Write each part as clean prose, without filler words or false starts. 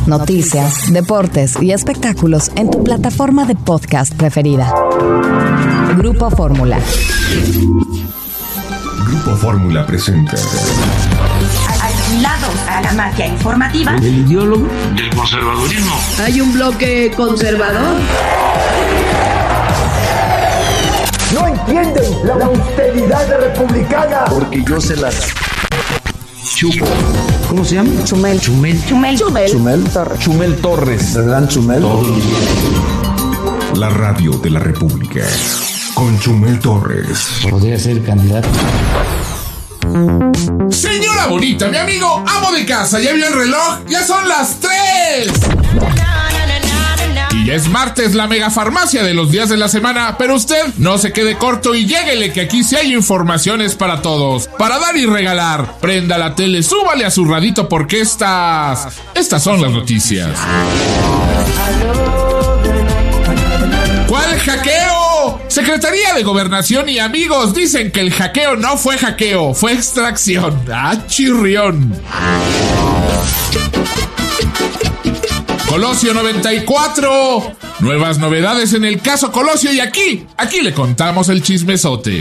noticias, deportes y espectáculos en tu plataforma de podcast preferida. Grupo Fórmula. Grupo Fórmula presenta. Aislados a la magia informativa. El ideólogo del conservadurismo. Hay un bloque conservador. No entienden la austeridad republicana. Porque yo se las chupo. ¿Cómo se llama? Chumel. Chumel Torres. ¿Verdad, Chumel? La radio de la República. Con Chumel Torres. Podría ser candidato. Señora bonita, mi amigo, amo de casa, ¿ya vio el reloj? ¡Ya son las 3! Y ya es martes, la megafarmacia de los días de la semana, pero usted no se quede corto y lléguele que aquí sí hay informaciones para todos, para dar y regalar. Prenda la tele, súbale a su radito porque estas son las noticias. ¿Cuál hackeo? Secretaría de Gobernación y amigos dicen que el hackeo no fue hackeo, fue extracción. ¡Ah, chirrión! Colosio 94. Nuevas novedades en el caso Colosio y aquí le contamos el chismesote.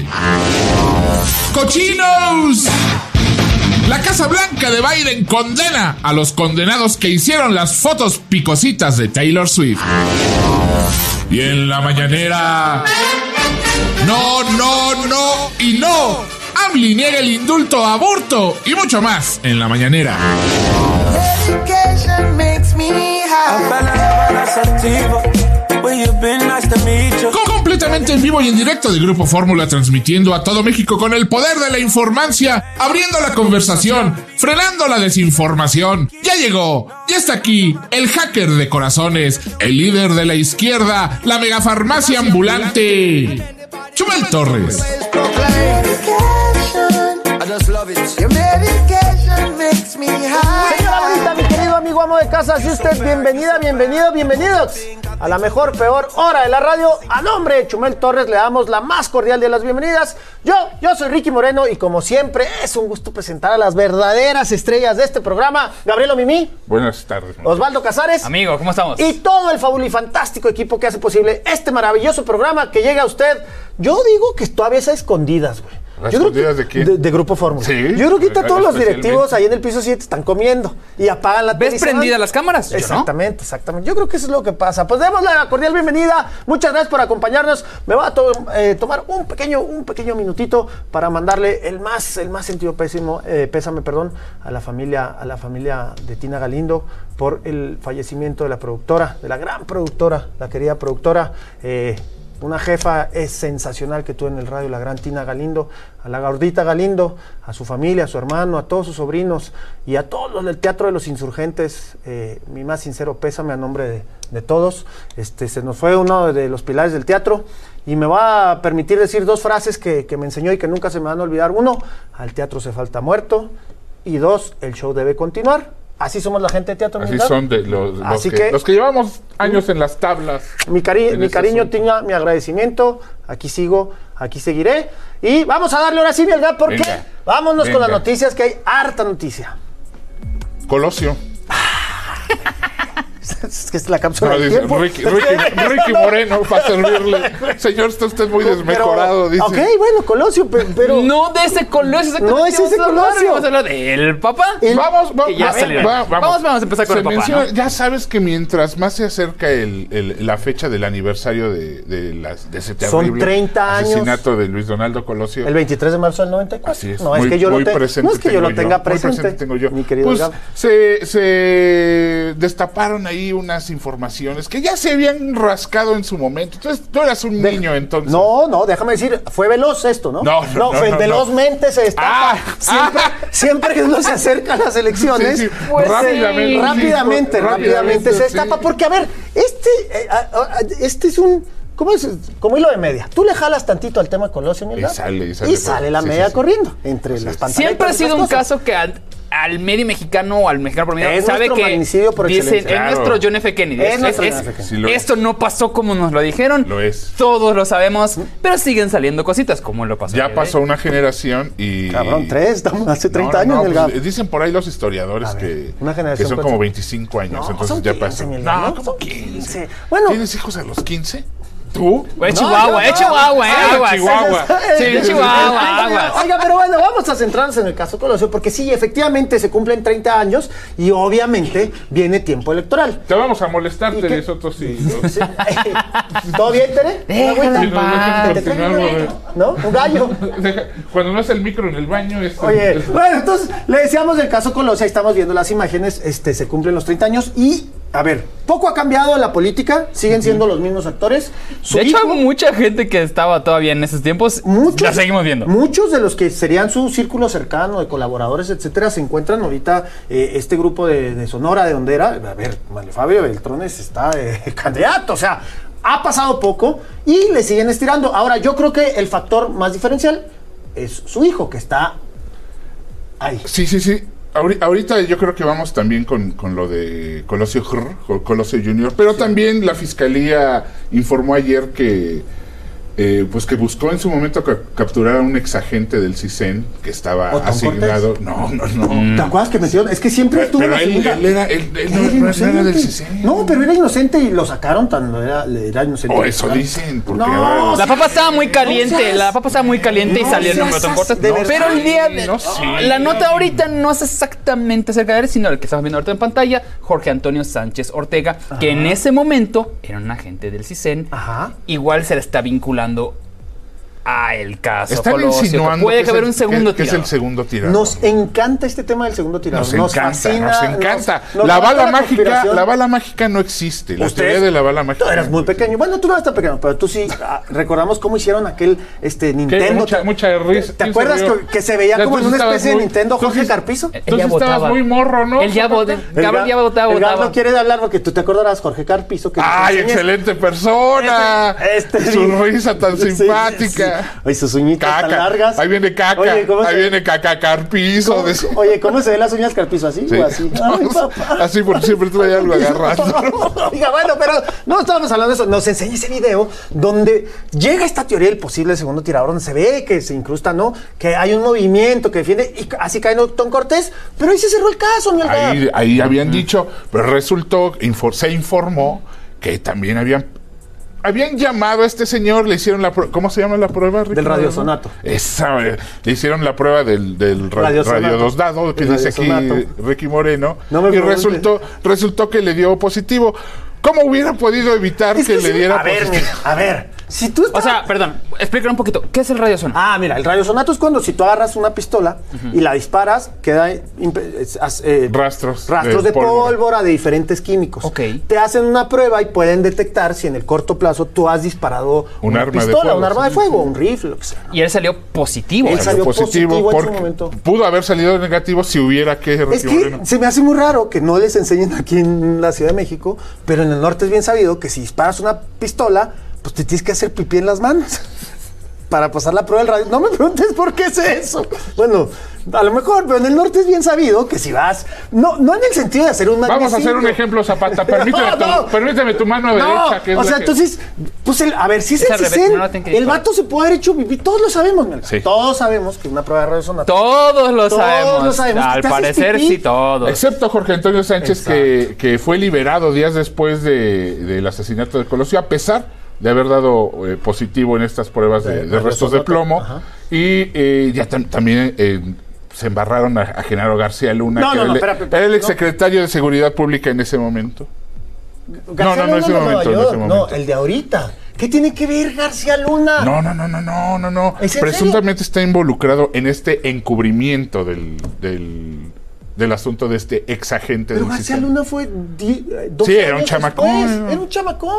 ¡Cochinos! La Casa Blanca de Biden condena a los condenados que hicieron las fotos picositas de Taylor Swift. Y en la mañanera... No y no. AMLO niega el indulto a aborto y mucho más en la mañanera. Completamente en vivo y en directo de Grupo Fórmula, transmitiendo a todo México con el poder de la informancia, abriendo la conversación, frenando la desinformación. Ya llegó, ya está aquí, el hacker de corazones, el líder de la izquierda, la megafarmacia ambulante, Chumel Torres. Señora bonita, mi querido amigo amo de casa, si usted bienvenida, bienvenidos a la mejor, peor hora de la radio. A nombre de Chumel Torres le damos la más cordial de las bienvenidas. Yo soy Ricky Moreno y como siempre es un gusto presentar a las verdaderas estrellas de este programa. Gabriel Mimi. Buenas tardes. Osvaldo Casares. Amigo, ¿cómo estamos? Y todo el fabulifantástico equipo que hace posible este maravilloso programa que llega a usted. Yo digo que todavía es a escondidas, güey. ¿Escondidas de quién? De Grupo Fórmula. Sí, yo creo que todos los directivos ahí en el piso 7 están comiendo y apagan la ¿Ves televisión. prendidas las cámaras? Exactamente. Yo creo que eso es lo que pasa. Pues demos la cordial bienvenida. Muchas gracias por acompañarnos. Me va a tomar un pequeño minutito para mandarle el más sentido pésame, a la familia de Tina Galindo por el fallecimiento de la productora, de la gran productora, la querida productora, una jefa sensacional que tuve en el radio, la gran Tina Galindo, a la gordita Galindo, a su familia, a su hermano, a todos sus sobrinos y a todos los del Teatro de los Insurgentes, mi más sincero pésame a nombre de todos. Se nos fue uno de los pilares del teatro y me va a permitir decir dos frases que me enseñó y que nunca se me van a olvidar. Uno, al teatro se falta muerto, y dos, el show debe continuar. Así somos la gente de teatro. Así son de los que llevamos años en las tablas. Mi cariño, Tina, mi agradecimiento. Aquí sigo, aquí seguiré. Y vamos a darle ahora sí, Mielga, porque vámonos con las noticias, que hay harta noticia. Colosio. Es que es la cápsula del tiempo. Ricky Moreno, para servirle. Señor, está usted muy desmejorado, dice. Ok, bueno, Colosio, pero... No de ese Colosio. No es ese Colosio. Vamos a hablar del papá. Vamos Vamos a empezar con el papá, ¿no? Ya sabes que mientras más se acerca la fecha del aniversario de ese terrible son 30 años. Asesinato de Luis Donaldo Colosio. El 23 de marzo del 94. Así es. No es que yo lo tenga presente. Muy presente tengo yo. Mi querido pues, Gab. se destaparon ahí unas informaciones que ya se habían rascado en su momento. Entonces, tú eras un niño entonces. No, déjame decir, fue veloz esto, ¿no? No, velozmente se destapa. Siempre que uno se acerca a las elecciones, sí. Pues, rápidamente se destapa. Porque, a ver, este es un como hilo de media. Tú le jalas tantito al tema Colosio, Y sale la media corriendo entre las pantallas. Siempre ha sido un caso que al medio mexicano o al mexicano promedio sabe que magnicidio por dicen, es nuestro John F. Kennedy. Esto no pasó como nos lo dijeron. Lo es. Todos lo sabemos, pero siguen saliendo cositas como lo pasó. Ya pasó una generación y... Cabrón, 3, estamos hace 30 años en el gap. Dicen por ahí los historiadores que son como 25 años, entonces ya pasó. No, como 15. Bueno, ¿Tienes hijos a los 15? ¿Tú? Chihuahua, aguas. Chihuahua. Sí, Chihuahua, aguas. Oiga, pero bueno, vamos a centrarnos en el caso Colosio, porque sí, efectivamente se cumplen 30 años y obviamente viene tiempo electoral. Te vamos a molestar, Tere Soto, sí. ¿Todo bien, Tere? ¿No? ¿Un gallo? Cuando no es el micro en el baño... Oye, bueno, entonces le decíamos del caso Colosio, ahí estamos viendo las imágenes, se cumplen los 30 años y... A ver, poco ha cambiado en la política, siguen siendo los mismos actores. De hecho, hay mucha gente que estaba todavía en esos tiempos, la seguimos viendo. Muchos de los que serían su círculo cercano, de colaboradores, etcétera, se encuentran ahorita, este grupo de Sonora, de donde era, a ver, Fabio Beltrones está candidato, o sea, ha pasado poco y le siguen estirando. Ahora, yo creo que el factor más diferencial es su hijo, que está ahí. Sí. Ahorita yo creo que vamos también con lo de Colosio Jr., pero también la Fiscalía informó ayer que que buscó en su momento capturar a un exagente del CISEN que estaba asignado. No. ¿Te acuerdas que mencionó? Es que siempre estuvo pero él no era del CISEN. No, pero era inocente y lo sacaron era inocente. O eso dicen. Porque no, la papa estaba muy caliente. Y salió el nombre de Tom Cortés. Pero el día la nota ahorita no es exactamente acerca de él, sino el que estamos viendo ahorita en pantalla, Jorge Antonio Sánchez Ortega, que en ese momento era un agente del CISEN. Igual se le está vinculando a el caso. Están Colosio, insinuando puede que haber un segundo tirador. Es el segundo tirador. Nos encanta este tema del segundo tirador. Nos encanta. La bala mágica no existe. La teoría de la bala mágica. Tú eras muy pequeño. Bueno, tú no eras tan pequeño, pero tú sí recordamos cómo hicieron aquel Nintendo. Mucha risa. ¿Te acuerdas que se veía como en una especie de Nintendo Jorge Carpizo? Tú estabas muy morro, ¿no? Gabriel ya votaba. El Gab no quiere hablar porque tú te acordarás, Jorge Carpizo. ¡Ay, excelente persona! Su risa tan simpática. Oye, sus uñitas tan largas. Ahí viene Caca. Oye, viene Caca Carpizo. Oye, ¿cómo se ven las uñas Carpizo? ¿Así o así? Ay, papá. Así porque siempre trae algo agarrando. Oiga, bueno, pero no estábamos hablando de eso. Nos enseña ese video donde llega esta teoría del posible segundo tirador, donde se ve que se incrusta, ¿no? Que hay un movimiento que defiende y así cae Tom Cortés. Pero ahí se cerró el caso, mi Algar. Ahí habían dicho, pero resultó, se informó que también habían llamado a este señor, le hicieron la prueba. ¿Cómo se llama la prueba, Ricardo? Del radiosonato. Esa, le hicieron la prueba del radiodosdado que dice aquí Ricky Moreno. Y resultó que le dio positivo. ¿Cómo hubiera podido evitar que le diera positivo? A ver. Si tú O sea, perdón, explícame un poquito. ¿Qué es el radiosonato? Mira, el radiosonato es cuando si tú agarras una pistola y la disparas, queda rastros de pólvora de diferentes químicos. Okay. Te hacen una prueba y pueden detectar si en el corto plazo tú has disparado una pistola, un arma de fuego, un rifle, lo que sea. Y él salió positivo. Él salió positivo en su momento. Pudo haber salido negativo si hubiera que... Es que se me hace muy raro que no les enseñen aquí en la Ciudad de México, pero en el norte es bien sabido que si disparas una pistola, pues te tienes que hacer pipí en las manos para pasar la prueba del radio. No me preguntes por qué es eso. Bueno, a lo mejor, pero en el norte es bien sabido que si vas... No en el sentido de hacer un magnicidio. Vamos a hacer un ejemplo, Zapata. Permíteme tu mano derecha. Que es entonces, pues a ver, si es el CISEN, el vato se puede haber hecho pipí. Todos lo sabemos, sí. Todos sabemos que una prueba de radiosonato. Todos lo sabemos. Al parecer, sí, todos. Excepto Jorge Antonio Sánchez, que fue liberado días después del asesinato de Colosio, a pesar de haber dado positivo en estas pruebas de restos de plomo. Y ya también se embarraron a Genaro García Luna, era el exsecretario de Seguridad Pública en ese momento. No, ese momento. No, el de ahorita. ¿Qué tiene que ver García Luna? No. Presuntamente está involucrado en este encubrimiento del asunto de este exagente del CISEN. García Luna fue era un chamacón. Era un chamacón.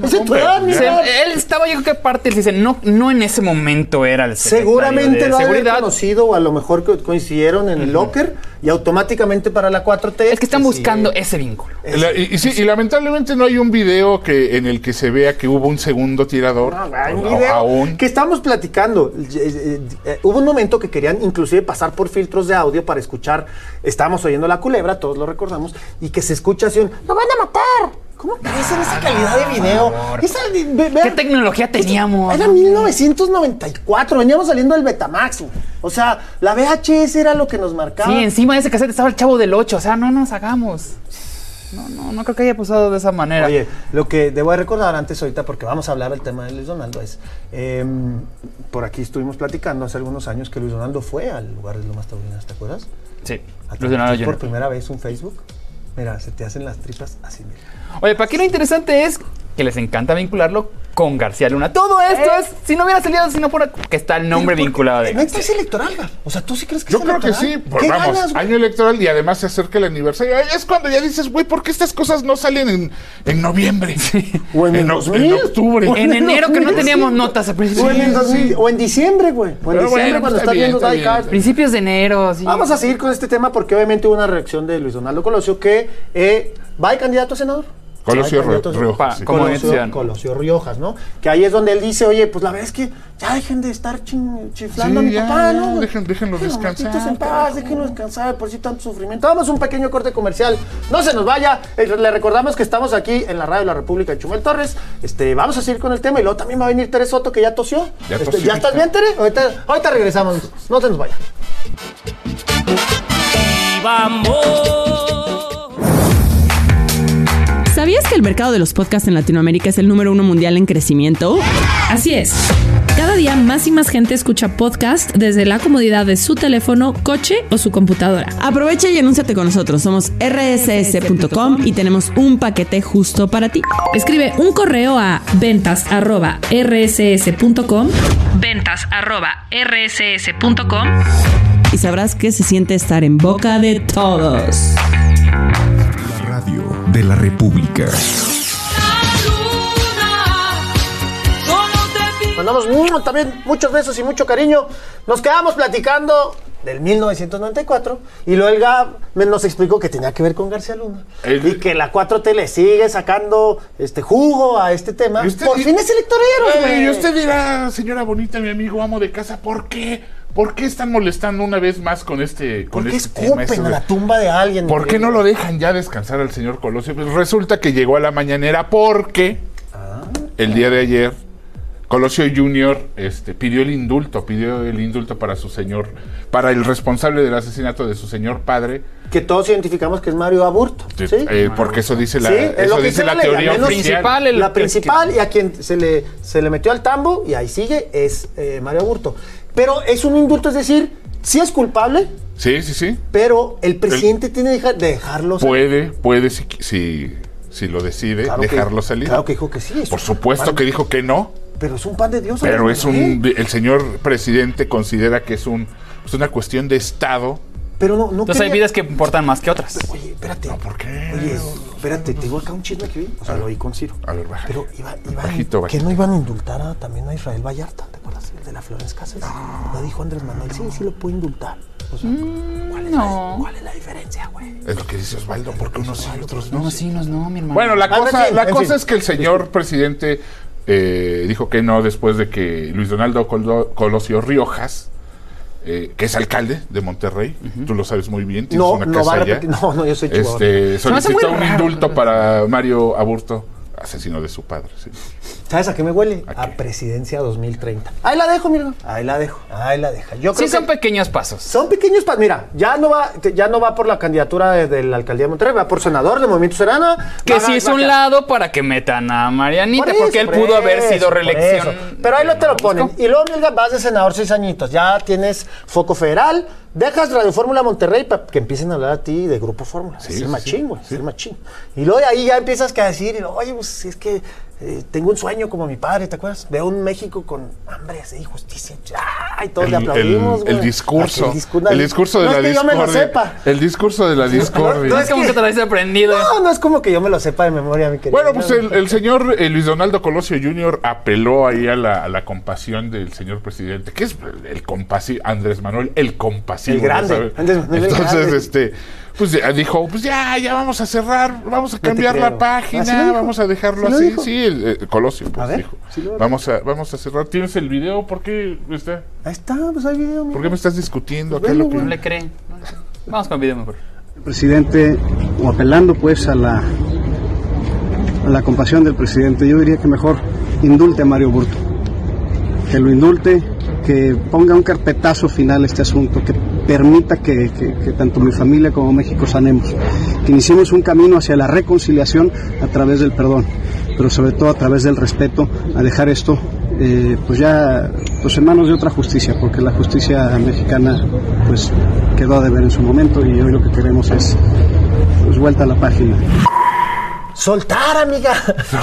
Él estaba, yo creo que parte del CISEN, no en ese momento era el secretario seguramente de lo seguridad. había conocido o a lo mejor coincidieron en el locker y automáticamente para la 4T. Es que están buscando ese vínculo. Y lamentablemente no hay un video en el que se vea que hubo un segundo tirador. No, hay un video aún. que estamos platicando. Hubo un momento que querían inclusive pasar por filtros de audio para escuchar. Estábamos oyendo La Culebra, todos lo recordamos, y que se escucha así un ¡lo van a matar! ¿Cómo crees en esa calidad de video? ¿Qué tecnología teníamos? Era 1994, veníamos saliendo del Betamax, güey. O sea, la VHS era lo que nos marcaba. Sí, encima de ese cassette estaba el Chavo del 8, o sea, no nos hagamos. No creo que haya pasado de esa manera. Oye, lo que debo recordar antes ahorita, porque vamos a hablar del tema de Luis Donaldo, es, por aquí estuvimos platicando hace algunos años que Luis Donaldo fue al lugar de Lomas Taurinas, ¿te acuerdas? Sí, Luis Donaldo por primera vez un Facebook. Mira, se te hacen las tripas así, mira. Oye, para aquí lo interesante es que les encanta vincularlo con García Luna. Todo esto es, si no hubiera salido, sino por que está el nombre vinculado de. No es electoral, Gar. O sea, ¿tú sí crees que Yo es creo electoral? que sí, ¿Qué vamos, ganas, güey? año electoral y además se acerca el aniversario. Es cuando ya dices, güey, ¿por qué estas cosas no salen en noviembre? O en octubre. En enero que no teníamos notas a principios. O en diciembre, güey. O en diciembre cuando estás viendo Die Hard. Principios de enero, sí. Vamos a seguir con este tema porque obviamente hubo una reacción de Luis Donaldo Colosio que va de candidato a senador. Colosio Riojas. Sí. Como decían. Colosio Riojas, ¿no? Que ahí es donde él dice, oye, pues la verdad es que ya dejen de estar chiflando a mi papá, ¿no? Déjenlo descansar. En paz, déjenlo descansar por si tanto sufrimiento. Vamos a un pequeño corte comercial. No se nos vaya. Le recordamos que estamos aquí en la radio de la República de Chumel Torres. Vamos a seguir con el tema y luego también va a venir Tere Soto que ya tosió. ¿Ya estás bien, Tere? Ahorita regresamos. No se nos vaya. Y vamos. ¿Sabías que el mercado de los podcasts en Latinoamérica es el número 1 mundial en crecimiento? Así es. Cada día más y más gente escucha podcast desde la comodidad de su teléfono, coche o su computadora. Aprovecha y anúnciate con nosotros. Somos rss.com y tenemos un paquete justo para ti. Escribe un correo a ventas@rss.com y sabrás que se siente estar en boca de todos. La radio de la República. Mandamos también muchos besos y mucho cariño. Nos quedamos platicando del 1994 y luego el Gab nos explicó que tenía que ver con García Luna y que la 4T le sigue sacando jugo a este tema. Por fin es electorero, güey. Y usted dirá, señora bonita, mi amigo amo de casa, ¿por qué? ¿Por qué están molestando una vez más con este ¿Por qué tema? escupen a la tumba de alguien? ¿Por qué no lo dejan ya descansar al señor Colosio? Pues resulta que llegó a la mañanera porque el día de ayer Colosio Jr. pidió el indulto para su señor, para el responsable del asesinato de su señor padre. Que todos identificamos que es Mario Aburto. ¿Sí? Porque eso dice la, eso dice la teoría principal. La principal y a quien se le metió al tambo y ahí sigue es Mario Aburto. Pero es un indulto, es decir, sí es culpable. Sí. Pero el presidente tiene que dejarlo salir. Puede si lo decide, claro dejarlo salir. Claro que dijo que sí. Por supuesto que dijo que no. Pero es un pan de Dios. Pero el señor presidente considera que es una cuestión de Estado. Pero no entonces hay vidas que importan más que otras. Pero, oye, espérate. No, ¿por qué? Oye, espérate, te digo acá un chisme que vi. O sea, lo oí con Ciro. A ver, baja. Pero bajito. ¿que no iban a indultar también a Israel Vallarta? ¿Te acuerdas? El de la Flores Casas. Lo dijo Andrés Manuel. Sí lo puede indultar. O sea, ¿cuál es la diferencia, güey? Es lo que dice Osvaldo, porque unos sí, otros no. Unos sí, unos no, mi hermano. Bueno, la cosa es que el señor presidente dijo que no después de que Luis Donaldo Colosio Riojas, que es alcalde de Monterrey, tú lo sabes muy bien, tienes una casa allá. No, yo soy chihuahua. Solicitó un indulto para Mario Aburto, asesino de su padre. Sí. ¿Sabes a qué me huele? ¿A presidencia 2030. Ahí la dejo, mira. Ahí la deja. Yo creo son pequeños pasos. Son pequeños pasos. Mira, ya no va por la candidatura de la alcaldía de Monterrey, va por senador de Movimiento Ciudadano. Que sí es un lado para que metan a Marianita, porque él pudo haber sido reelección. Pero ahí te lo ponen. Y luego, mira, vas de senador 6 añitos. Ya tienes foco federal. Dejas Radio Fórmula Monterrey para que empiecen a hablar a ti de Grupo Fórmula. Sí, es machín, güey. Es machín. Y luego de ahí ya empiezas a decir, oye, pues si es que tengo un sueño como mi padre, ¿te acuerdas? Veo un México con hambre y justicia. Y todos le aplaudimos, güey. El discurso de la discordia. El discurso de la discordia. No es como que te lo hayas aprendido. No es como que yo me lo sepa de memoria, mi querido. Bueno, pues el señor Luis Donaldo Colosio Jr. apeló ahí a la compasión del señor presidente, que es el compasivo, Andrés Manuel, el compasivo. masivo. El grande. ¿sabes? Andrés Manuel el Entonces, grande. pues dijo, pues ya vamos a cerrar, vamos a te cambiar creo. la página, ¿Ah, sí lo dijo? vamos a dejarlo ¿Sí lo así. dijo? Sí, el Colosio, pues A ver, dijo. sí lo Vamos a cerrar. ¿Tienes el video? ¿Por qué está? Ahí está, pues hay video. ¿Por qué me estás discutiendo? Pues acá velo, lo que- No le creen. Vamos con el video mejor. El presidente, o apelando pues a la compasión del presidente, yo diría que mejor indulte a Mario Burto, que lo indulte, que ponga un carpetazo final a este asunto, que permita que tanto mi familia como México sanemos, que iniciemos un camino hacia la reconciliación a través del perdón, pero sobre todo a través del respeto, a dejar esto pues ya pues en manos de otra justicia, porque la justicia mexicana pues quedó a deber en su momento y hoy lo que queremos es pues vuelta a la página. Soltar, amiga.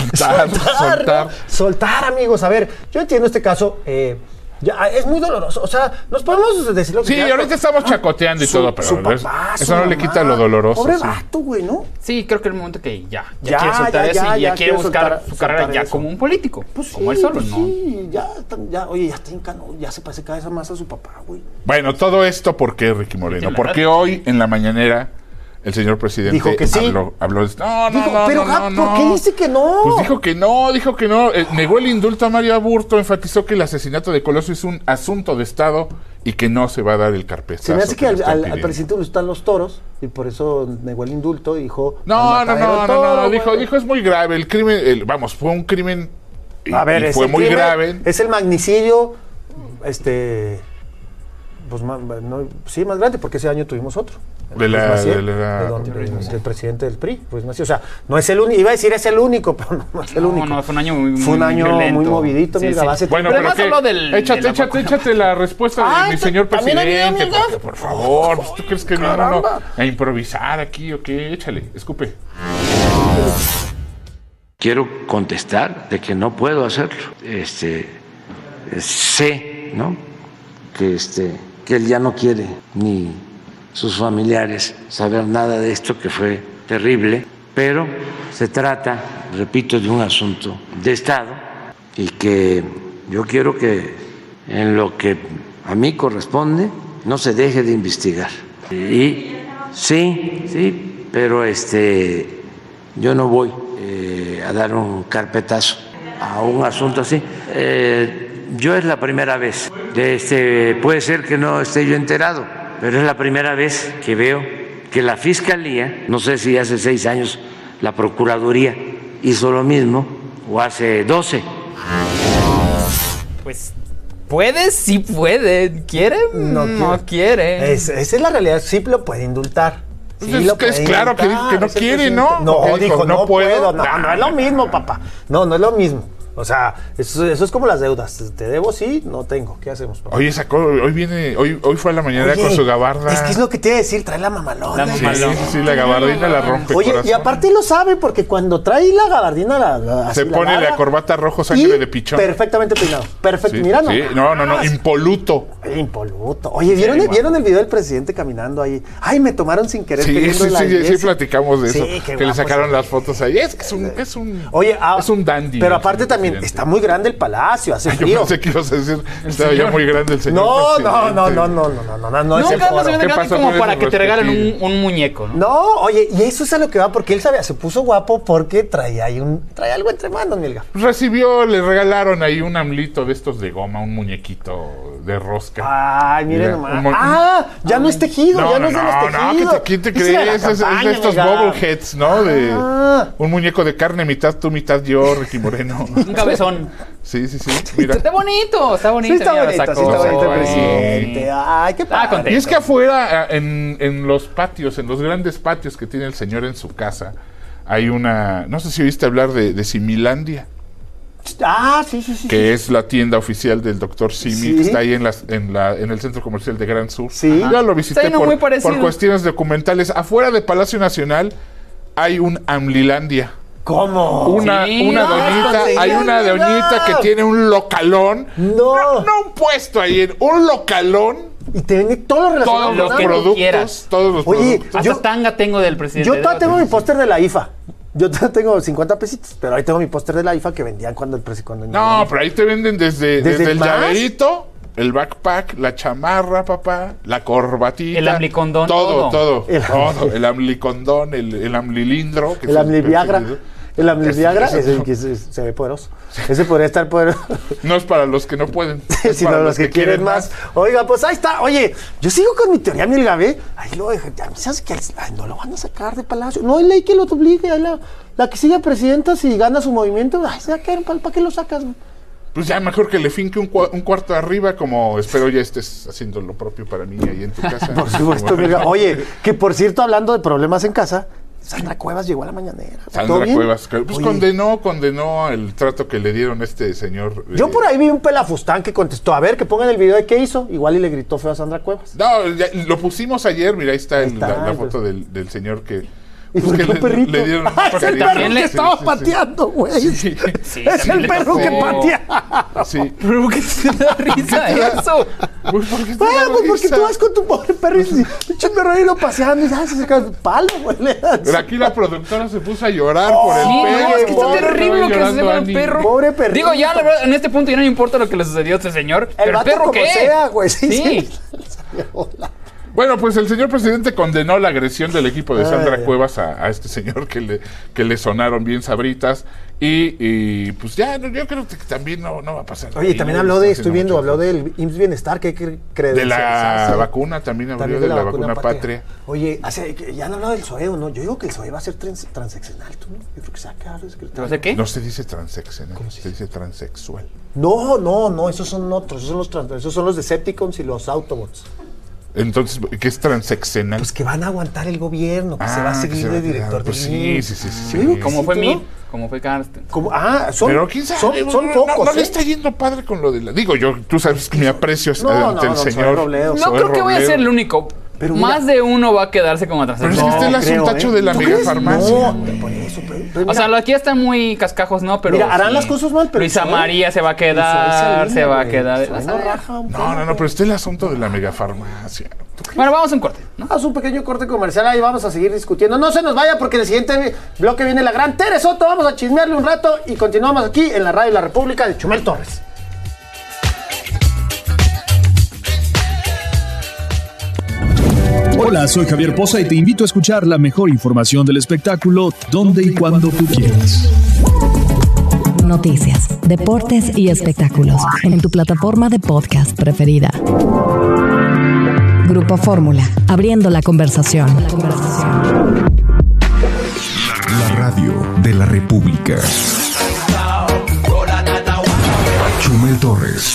Soltar, amigos. A ver, yo entiendo este caso. Ya, es muy doloroso. O sea, nos podemos decir lo que Sí, quieras, ahorita estamos chacoteando y todo, pero su papá, eso su no le mamá. quita lo doloroso. Pobre sí. vato, güey, ¿no? Sí, creo que es el momento que ya Ya, quiere soltar ya, eso ya, y ya ya quiere quiere buscar soltar- su carrera soltar ya eso. como un político. Pues como él sí, solo, pues ¿no? sí, oye, ya está encano, ya se parece cada vez más a su papá, güey. Bueno, todo esto, ¿por qué, Ricky Moreno? Tiene Porque razón. hoy en la mañanera el señor presidente Dijo que sí. habló de... No, Dijo, pero ¿por qué dice que no? Pues dijo que no. Negó el indulto a Mario Aburto, enfatizó que el asesinato de Colosio es un asunto de Estado y que no se va a dar el carpetazo. Se me hace que le al están al pidiendo. presidente le gustan los toros y por eso negó el indulto y dijo... No, al matadero toro, güey. dijo es muy grave, el crimen, fue un crimen y, A ver, y es fue el muy crimen, grave. Es el magnicidio, pues sí, más grande, porque ese año tuvimos otro. Del presidente del PRI, pues Maciel. O sea, no es el único, iba a decir es el único, pero no es el único. No, fue un año muy Fue un año violento. muy movidito, Sí, mira, sí. base- Bueno, Pero pero además habló del- échate la respuesta de Ay, mi señor ¿también había presidente, amigas? porque, por favor, pues, ¿tú crees que no? Caramba. A improvisar aquí o qué? Échale, escupe. Quiero contestar de que no puedo hacerlo. Sé, ¿no? Que él ya no quiere ni sus familiares saber nada de esto, que fue terrible, pero se trata, repito, de un asunto de Estado y que yo quiero que en lo que a mí corresponde no se deje de investigar. Y sí, pero yo no voy a dar un carpetazo a un asunto así. Yo es la primera vez, puede ser que no esté yo enterado, pero es la primera vez que veo que la Fiscalía, no sé si hace 6 años la Procuraduría hizo lo mismo, o hace 12. Pues puede, sí puede. ¿Quiere? No quiere. Esa es la realidad, sí lo puede indultar. Sí, Pues lo es que es puede claro que indultar, dijo que no es el quiere, presidente. ¿no? No, Porque dijo, no puedo. No, No es lo mismo, papá. No es lo mismo. O sea, eso es como las deudas. Te debo, sí, no tengo. ¿Qué hacemos, papá? Oye, hoy fue a la mañana Oye, con su gabarda. Es que es lo que te iba a decir, trae la mamalona. Sí, la gabardina la rompe. Oye, corazón. y aparte lo sabe, porque cuando trae la gabardina, así Se pone la larga, corbata rojo sangre y de pichón. perfectamente peinado. Perfecto. Sí, Mira, no. sí, no, impoluto. Impoluto. Oye, ¿vieron el video del presidente caminando ahí? Ay, me tomaron sin querer. Sí, platicamos de Sí, eso. qué Que guapo, le sacaron sí. las fotos ahí. Es que es un Oye, es un dandy. Pero el aparte señor también presidente. está muy grande el palacio, hace Yo frío. pensé que ibas a decir, estaba ya muy grande el señor No, presidente. no es el Nunca foro. se ¿Qué grande pasó como con para ese que te regalen respectivo? un muñeco, ¿no? No, oye, y eso es a lo que va, porque él sabía, se puso guapo porque traía algo entre manos, Milga. Le regalaron ahí un amlito de estos de goma, un muñequito de rosca. Ay, miren Mira, nomás. Ya no es tejido, ya no es de los tejidos. ¿quién te Esa era la crees? Es de campaña, estos Milga. bobbleheads, ¿no? De un muñeco de carne, mitad tú, mitad yo, Ricky Moreno. Un cabezón. Sí. Mira. Está bonito. Sí, está mira, bonito, sacó. sí está bonito el Ay. presidente. Ay, qué padre. contento. Y es que afuera, en los patios, en los grandes patios que tiene el señor en su casa, hay una, no sé si oíste hablar de Similandia, Sí. que es la tienda oficial del Dr. Simi, Sí. que está ahí en el centro comercial de Gran Sur. Sí. Ya lo visité Está uno muy parecido. por cuestiones documentales. Afuera de Palacio Nacional hay un Amlilandia. ¿Cómo? Una doñita, sí, hay una no. doñita que tiene un localón. No. No un puesto ahí, un localón. Y te vende todo lo relacionado. Todos los lo que tú productos, quieras. todos los Oye, productos. Hasta tanga tengo del presidente. Yo todavía tengo mi póster de la IFA. Yo todavía tengo 50 pesitos, pero ahí tengo mi póster de la IFA que vendían cuando No, pero ahí te venden desde el más? llaverito el backpack, la chamarra, papá, la corbatita. El amlicondón. Todo. El amlicondón, el amlilindro. El amliviagra. El amliviagra se ve poderoso. Ese podría estar poderoso. No es para los que no pueden. Sino para los que quieren más. Oiga, pues ahí está. Oye, yo sigo con mi teoría, mi Gabe. Ahí lo dejé. ¿Sabes qué? No lo van a sacar de Palacio. No hay ley que lo obligue. Ahí la que siga presidenta, si gana su movimiento, ay, ¿para qué lo sacas? Pues ya mejor que le finque un cuarto arriba, como espero ya estés haciendo lo propio para mí ahí en tu casa. Por supuesto, oye, que por cierto, hablando de problemas en casa, Sandra Cuevas llegó a la mañanera. Sandra Cuevas, pues condenó el trato que le dieron a este señor. Yo por ahí vi un pelafustán que contestó, a ver, que pongan el video de qué hizo, igual y le gritó feo a Sandra Cuevas. No, lo pusimos ayer, mira, ahí está la foto del señor que... ¿Y por qué un perrito? Le dieron es el perro que estaba pateando, güey. Sí, es el perro que patea. Sí. ¿Pero por qué te da risa eso? Pues porque tú vas con tu pobre perro y pinche perro ahí lo paseando y ya se acerca el palo, güey. Pero aquí la productora se puso a llorar por el perro. No, es que está terrible lo que se con el perro. Pobre perro. Digo, ya, la verdad, en este punto ya no me importa lo que le sucedió a este señor. El perro como sea, güey. Sí. Bueno, pues el señor presidente condenó la agresión del equipo de Sandra Cuevas a este señor que le sonaron bien sabritas y pues ya, yo creo que también no va a pasar. Oye, también habló del IMSS Bienestar, que hay que creer. De la vacuna, también habló de la vacuna patria. Oye, ya han hablado del SOEO, ¿no? Yo digo que el SOE va a ser transexual, ¿tú no? Yo creo que se va a quedar de secretario. ¿Va a ser qué? No se dice transexual, se dice transexual. No, esos son otros, esos son los Decepticons y los Autobots. Entonces, ¿qué es transexenal? Pues que van a aguantar el gobierno, que se va a seguir de director de sí. ¿Cómo fue Mid? ¿Cómo fue Carsten? Pero quién sabe, son pocos. No le está yendo padre con lo de la... Digo, tú sabes que mi aprecio ante el señor. No creo que voy a ser el único. Pero más de uno va a quedarse como transexual. Pero es que usted le hace un tacho de la megafarmacia. No, por eso. O sea, aquí están muy cascajos, ¿no? Pero mira, harán las cosas mal, pero... Luisa María se va a quedar, se va a quedar... No, pero está el asunto de la megafarmacia. Bueno, vamos a un corte, ¿no? Haz un pequeño corte comercial, ahí vamos a seguir discutiendo. No se nos vaya porque en el siguiente bloque viene la gran Tere Soto. Vamos a chismearle un rato y continuamos aquí en la Radio de la República de Chumel Torres. Hola, soy Javier Poza y te invito a escuchar la mejor información del espectáculo donde y cuando tú quieras. Noticias, deportes y espectáculos en tu plataforma de podcast preferida. Grupo Fórmula, abriendo la conversación. La radio de la República. Chumel Torres.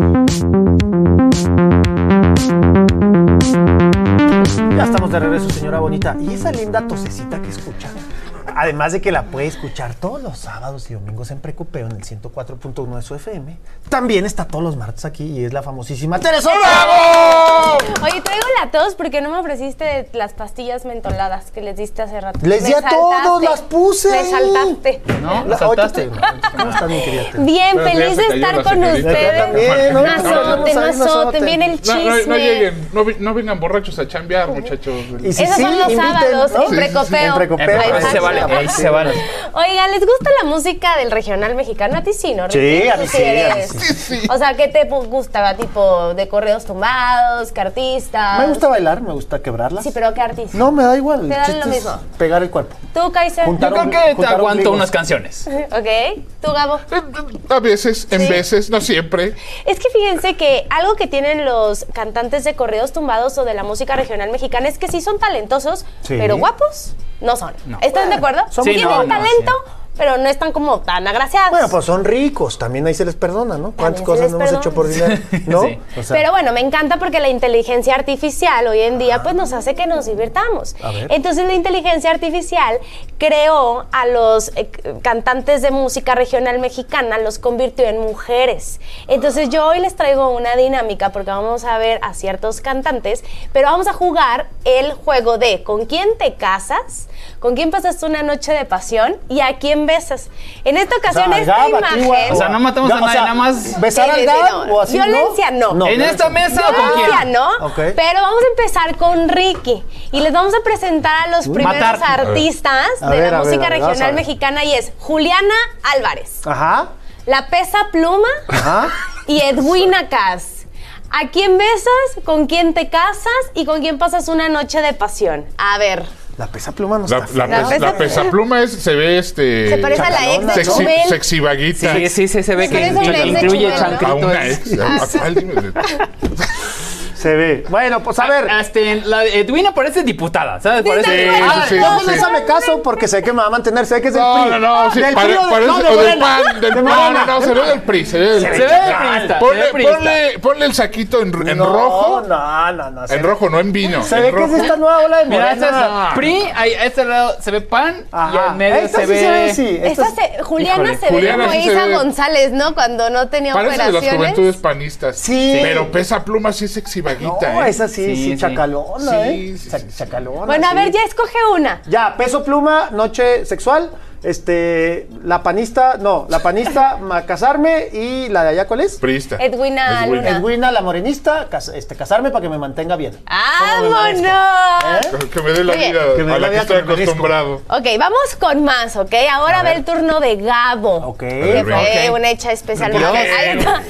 Ya estamos de regreso, señora bonita. Y esa linda tosecita que escucha, además de que la puede escuchar todos los sábados y domingos en Precopeo en el 104.1 de su FM, también está todos los martes aquí y es la famosísima Tere Soto. ¡Bravo! Oye, traigo la tos porque no me ofreciste las pastillas mentoladas que les diste hace rato. Les di a todos, las puse. Me saltaste. ¿No? ¿La saltaste? ¿Cómo estás, mi querida? Bien, feliz de estar con ustedes. No azoten, viene el chisme. No lleguen, no vengan borrachos a chambear, muchachos. Esos son los sábados, en Precopeo. Ahí se vale. Oigan, ¿les gusta la música del regional mexicano? A ti sí, ¿no? Sí, a mí sí. O sea, ¿qué te gusta? ¿Tipo de corridos tumbados? ¿Qué artistas? Me gusta bailar, me gusta quebrarlas. Sí, pero ¿qué artistas? No, me da igual. Te dan lo mismo. Pegar el cuerpo. ¿Tú, Kaiser? Yo creo que te aguanto unas canciones. Ok. ¿Tú, Gabo? A veces, en veces, no siempre. Es que fíjense que algo que tienen los cantantes de corridos tumbados o de la música regional mexicana es que sí son talentosos, pero guapos no son. ¿Están de acuerdo? Tienen talento, pero no están como tan agraciados. Bueno, pues son ricos, también ahí se les perdona, ¿no? ¿Cuántas cosas no hemos hecho por dinero? ¿No? Sí. O sea, pero bueno, me encanta porque la inteligencia artificial hoy en día pues nos hace que nos divirtamos. Entonces la inteligencia artificial creó a los cantantes de música regional mexicana, los convirtió en mujeres. Entonces yo hoy les traigo una dinámica porque vamos a ver a ciertos cantantes, pero vamos a jugar el juego de ¿con quién te casas? ¿Con quién pasaste una noche de pasión? ¿Y a quién besas? En esta ocasión, esta imagen... O sea, no matamos a nadie, nada más... ¿Besar al Gab o así? Violencia no. ¿En esta mesa o con quién? Violencia no, pero vamos a empezar con Ricky. Y les vamos a presentar a los primeros artistas de la música regional mexicana y es Juliana Álvarez. Ajá. La Pesa Pluma y Edwina Cass. ¿A quién besas? ¿Con quién te casas? ¿Y con quién pasas una noche de pasión? A ver. La pesapluma no está La pesapluma se ve Se parece a la ex de Chumel. Sexy vaguita. Sí, se ve que incluye chancritos. A una ex. ¿A cuál? Dime. Se ve. Bueno, pues a ver. La Edwina parece diputada, ¿sabes? Parece. No me caso porque sé que me va a mantener, sé que es del PRI. No, sí, parece del PAN, no, se ve del PRI, se ve del PRI. Ponle el saquito en rojo. No. En rojo, no en vino. Se ve que es esta nueva ola de Morena. Mira, PRI, a este lado se ve PAN y en medio se ve. Juliana se ve como Isa González, ¿no? Cuando no tenía operaciones. Parece de las juventudes panistas. Sí. Pero pesa pluma sí es sexy. No, esa sí, chacalona, chacalona. Bueno, a ver, ya escoge una. Ya, peso pluma, noche sexual, la panista, casarme y la de allá, ¿cuál es? Priista. Edwina Luna. Edwina, la morenista, casarme para que me mantenga bien. ¡Vámonos! Que me dé la vida a la que estoy acostumbrado. Ok, vamos con más, ¿ok? Ahora ve el turno de Gabo. Ok. Que fue una hecha especialmente. Ahí está.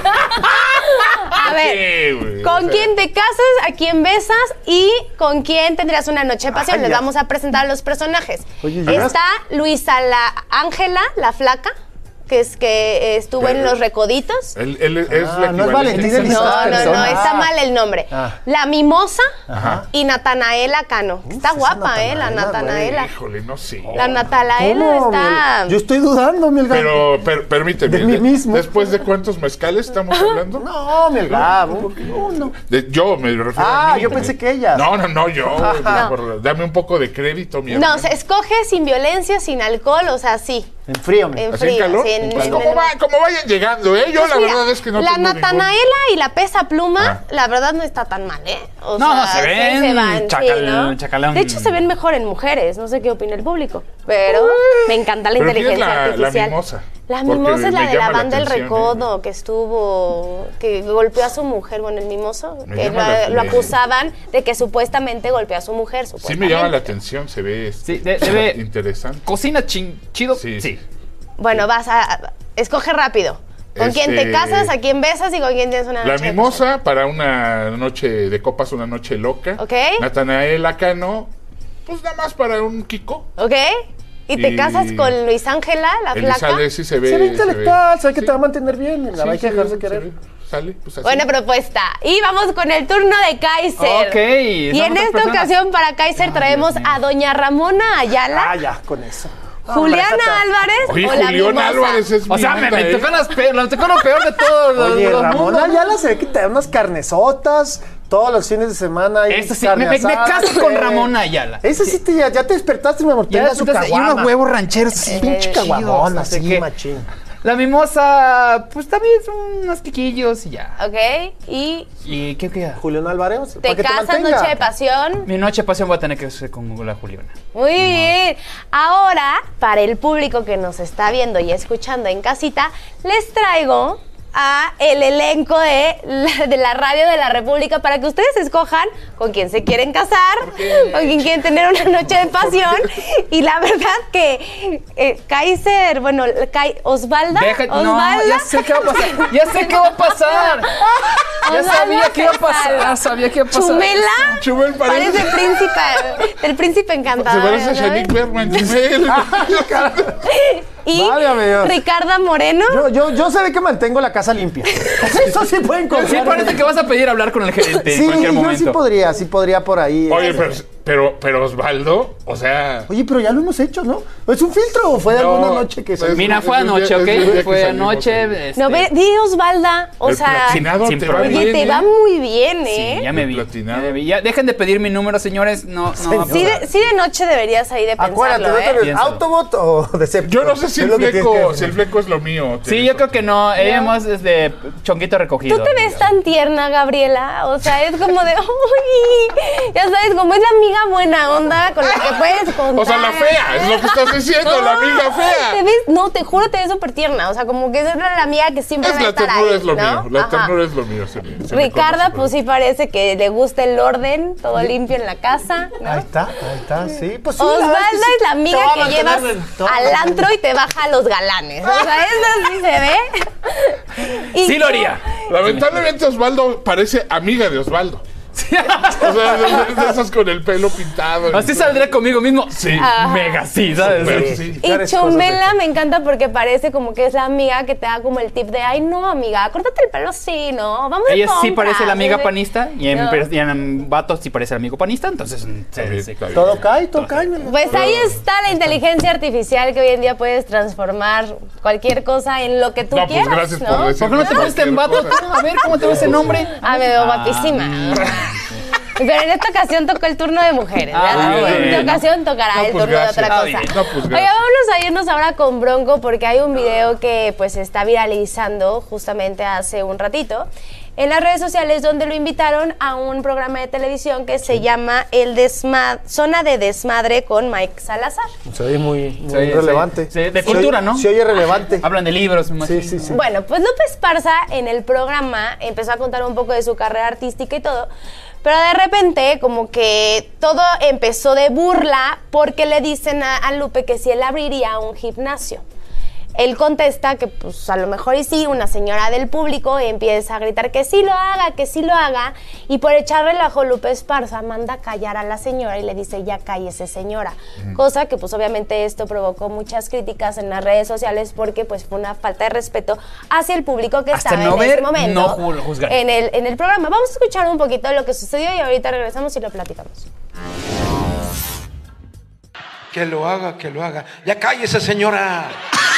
A ver, ¿con quién te casas? ¿A quién besas? ¿Y con quién tendrías una noche de pasión? Les vamos a presentar a los personajes. Está Luisa Ángela, la flaca, que estuvo en Los Recoditos. Él es la no es Valentín No, está mal el nombre. La Mimosa y Natanaela Cano. Está guapa, la Natanaela. Híjole, no sé. La Natanaela está... Yo estoy dudando, Mielga. Pero permíteme. De mí mismo. ¿Después de cuántos mezcales estamos hablando? No, Mielga. No. Yo me refiero a mí. Yo pensé que ella. No, yo. Dame un poco de crédito, mi hermano. No, se escoge sin violencia, sin alcohol, o sea, sí. En frío, me. En frío, sí. Como vayan llegando, yo pues la verdad es que no la tengo Natanaela y la pesa pluma, la verdad no está tan mal, O sea, se ven chacalón. De hecho, se ven mejor en mujeres, no sé qué opina el público, pero me encanta la inteligencia artificial. La Mimosa es la de la banda El Recodo, que golpeó a su mujer. Bueno, el Mimoso, que lo acusaban de que supuestamente golpeó a su mujer. Sí me llama la atención, se ve interesante. Cocina chido. Sí. Bueno, escoge rápido. ¿Con quién te casas? ¿A quién besas? ¿Y con quién tienes una noche? La Mimosa para una noche de copas, una noche loca. Ok. Natanael Cano, pues nada más para un Kiko. Ok. ¿Y te casas con Luis Ángela, la flaca? Sí se ve. Se ve intelectual, sabe que te va a mantener bien. Hay que dejarse querer. Pues buena propuesta. Y vamos con el turno de Kaiser. Ok. Y en esta ocasión para Kaiser traemos a doña Ramona Ayala. Ya, con eso. Juliana Álvarez. Oye, Juliana Álvarez es o sea, me tocó lo peor de todos. Oye, Ramona Ayala se ve que te da unas carnesotas todos los fines de semana. Eso sí, me caso con Ramona Ayala. Ese sí, ya te despertaste, mi amor. Tenga su caguama. Y unos huevos rancheros. Pinche caguamón, así, machín. La Mimosa, pues también son unos tiquillos y ya. Ok, ¿Y qué queda? Julián Álvarez. ¿Te casas, noche de pasión? Mi noche de pasión va a tener que ser con la Juliana. Muy bien. Ahora, para el público que nos está viendo y escuchando en casita, les traigo a el elenco de la radio de la República para que ustedes escojan con quién se quieren casar, con quién quieren tener una noche de pasión. Y la verdad que Kaiser, Osvalda. No, ya sé qué va a pasar. Ya sabía que iba a pasar. Chumel parece el príncipe encantador. Se parece a Shanique Berman. Chumel. Y Ricarda Moreno. Yo sé de que mantengo la casa limpia. Eso sí pueden confiar. Sí parece que vas a pedir hablar con el gerente en cualquier momento. Sí podría por ahí. Oye, pero Osvaldo, o sea... Oye, pero ya lo hemos hecho, ¿no? ¿Es un filtro o fue de alguna noche que se... Mira, fue anoche, ¿ok? Fue anoche. No, di Osvalda, o sea... Oye, te va muy bien, ¿eh? Sí, ya me vi. Ya dejen de pedir mi número, señores. No. Sí, de noche deberías ahí de pensarlo, acuérdate, ¿Autobot o Decepticon? Yo no sé si el fleco es lo mío. Sí, yo creo que no. Hemos desde chonquito recogido. ¿Tú te ves tan tierna, Gabriela? O sea, es como de... ¡Uy! Ya sabes, como es la amiga buena onda con la que puedes contar. O sea, la fea, es lo que estás diciendo, la amiga fea. No, te juro, te ves súper tierna. O sea, como que es la amiga que siempre va a estar ahí. La ternura es lo ¿no? mío. La ternura es lo mío. Ricarda, pues sí parece que le gusta el orden, todo limpio en la casa, ¿no? Ahí está, sí. Pues sí, Osvaldo es la amiga que llevas al antro y te baja a los galanes. O sea, eso sí se ve. Sí lo haría. Lamentablemente Osvaldo parece amiga de Osvaldo. O sea, de esas con el pelo pintado. Así saldría conmigo mismo. Sí, mega sí, ¿sabes? Sí. Y Chumela me encanta porque parece como que es la amiga que te da como el tip de, ay, no, amiga, córtate el pelo así, ¿no? Vamos Ella de compras. sí parece la amiga panista y en vato sí parece el amigo panista, entonces todo cae. Pues ahí está la inteligencia artificial que hoy en día puedes transformar cualquier cosa en lo que tú quieras, pues gracias ¿no? por decir. ¿Por qué no te pusiste en vato? A ver, ¿cómo te ves ese nombre? Ah, me veo guapísima. Pero en esta ocasión tocó el turno de mujeres. En esta ocasión tocará el turno de otra cosa. Oiga, vámonos a irnos ahora con Bronco porque hay un video que pues se está viralizando justamente hace un ratito en las redes sociales donde lo invitaron a un programa de televisión que se llama Zona de Desmadre con Mike Salazar. Se oye muy relevante. Sí, de cultura, ¿no? Se oye relevante. Hablan de libros, me imagino. Sí. Bueno, pues Lupe Esparza en el programa empezó a contar un poco de su carrera artística y todo, pero de repente como que todo empezó de burla porque le dicen a Lupe que si él abriría un gimnasio. Él contesta que pues a lo mejor y sí, una señora del público empieza a gritar que sí lo haga, y por echar relajo Lupe Esparza manda a callar a la señora y le dice ya cállese señora, cosa que pues obviamente esto provocó muchas críticas en las redes sociales porque pues fue una falta de respeto hacia el público que estaba en ese momento en el programa. Vamos a escuchar un poquito de lo que sucedió y ahorita regresamos y lo platicamos. Que lo haga, ya cállese señora.